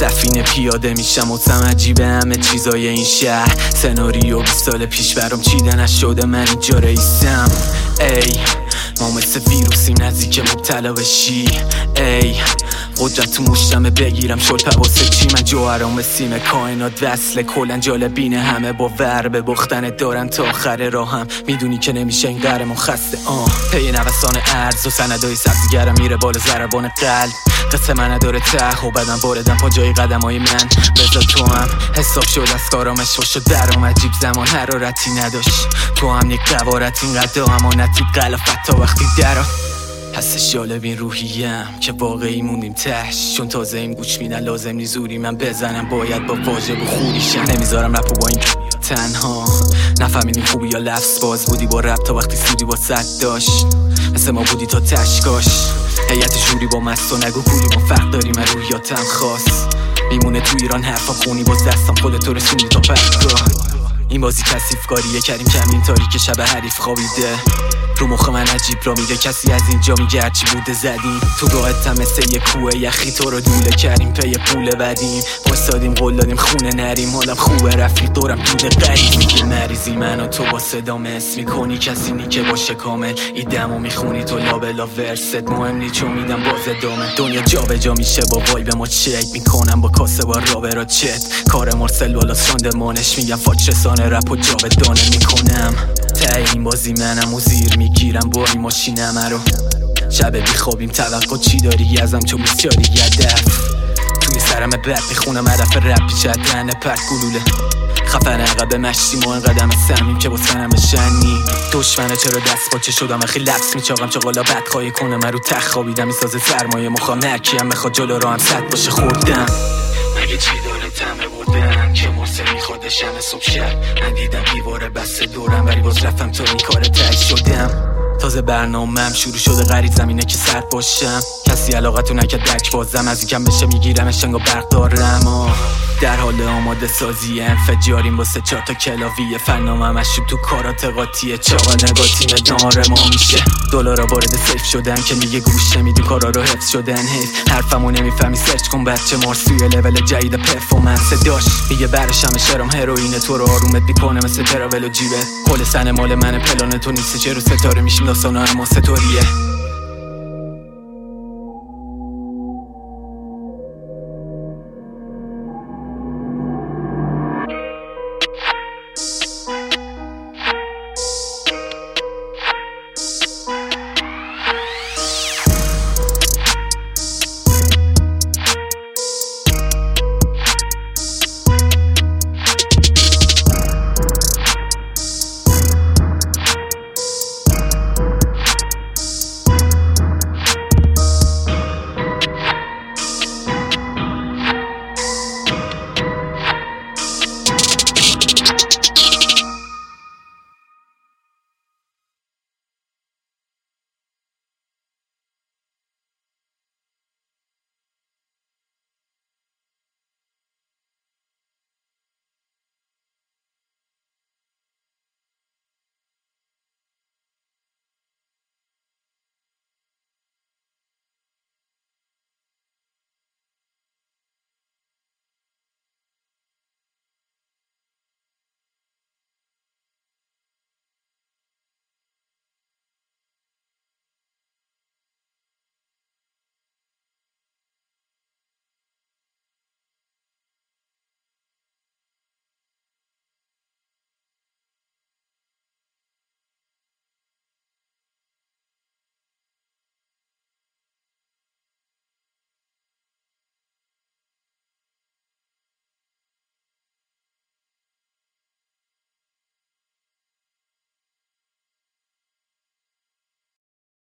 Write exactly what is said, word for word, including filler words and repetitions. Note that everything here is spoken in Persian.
سفینه پیاده میشم واسم عجیبه همه چیزای این شهر. سناریو بیست سال پیش برام چیده نشده، من اینجا رئیسم. ای ما مثل ویروسیم نزدیک مبتلا بشی. ای قدرت تو مشتمه بگیرم شد واسه چی؟ من جوهرام سیم کائنات وصله کلن جالبینه، همه باور به بختنت دارن تا آخر راهم. میدونی که نمیشه این قهرمان خسته آه پی نوسان ارز و سندای سبزیگرم میره بالا ضربان قلب. قصه من نداره ته و بدن باردم پا جای قدم های من. بذار تو هم حساب شد از کارامش و شد برام عجیب زمان حرارتی نداشت. تو هم یک قوارت اینقدر امانتی قلافت تا وقتی درا هستش جالب این روحیم که واقعی موندیم تهش. چون تازه این گوش میدن لازم نی زوری من بزنم، باید با واژه بخوریشم. نمیذارم رپو با این تنها نفهمیدیم خوبی یا لفظ باز بودی با رپ تا وقتی سودی با صد داشت. مثل ما بودی تا تشکاش هیئت جوری با مست و نگو کولی ما فرق داریم من رویاتم خاص. میمونه تو ایران حرفا خونی باز دستم خودتو رسونی تا پرگاه. این بازی کثیفکاریه کریم کمین تاریک شب حریف خوابیده. رو مخ من عجیب را میده کسی از اینجا میگه هرچی بوده زدیم. تو راحتم مثل یه کوه یخی تو رو دوله کردیم پی پول بدیم. واسادیم قول دادیم خونه نریم حالم خوبه رفیق دورم دوده قریب. میگه مریضی من و تو با صدام اسم میکنی کسی نی که باشه کامل. ایدمو میخونی تو لابلا ورست مهم نی چون میدم باز ادامه. دنیا جا به جا میشه با وایب ما چک میکنم با کاسه با رابرا چت. کار مرسل بالا ساندمانش میگم فاچ رسانه رپ و جاودانه میکنم. ته این بازی منم و زیر میگیرم با این ماشینم رو. شب بی خوابیم توقع چی داری ازم چون بسیاری هدف. توی سرم بد میخونم هدف رپ پیچه دهنه پرد گلوله. خفن عقب مشتیم و انقدم سمیم که با سنم شنی. دشمنه چرا دست باچه شدم خیلی لبس میچاقم چقالا بدخواهی کنه من رو تخ خوابیدم. میسازه سرمایه مخوام مرکیم میخواد جلو رو هم صد باشه خوردم. مگه چی داره تمه بودن که مرسل میخوادش همه صبح شب. من دیدم دیواره بسته دورم ولی باز رفتم تا این کار تهی شدم. تازه برنامه‌ام شروع شده غریب زمینه که سرد باشم. کسی علاقتو نکرد بک بازم از یکم بشه میگیرمش انگار برق دارم. آه در حال آماده سازی انفجاریم واسه چهار تا کلاویه. فنامم مشروب تو کارات قاطیه چاقا نگاه تیم داره ما میشه. دلارا وارد سیف شدن که میگه گوش نمیدی کارا رو حفظ شدن. حیف حرفمو نمیفهمی سرچ کن بچه مارسوی لول جدید پرفورمنس داشت. میگه برش همه شرم هروئین تو رو آرومت میکنه مثل تراول و جیبه. کل سن مال من پلان تو نیست چه رو ستاره میشیم داستانا اما ستوریه.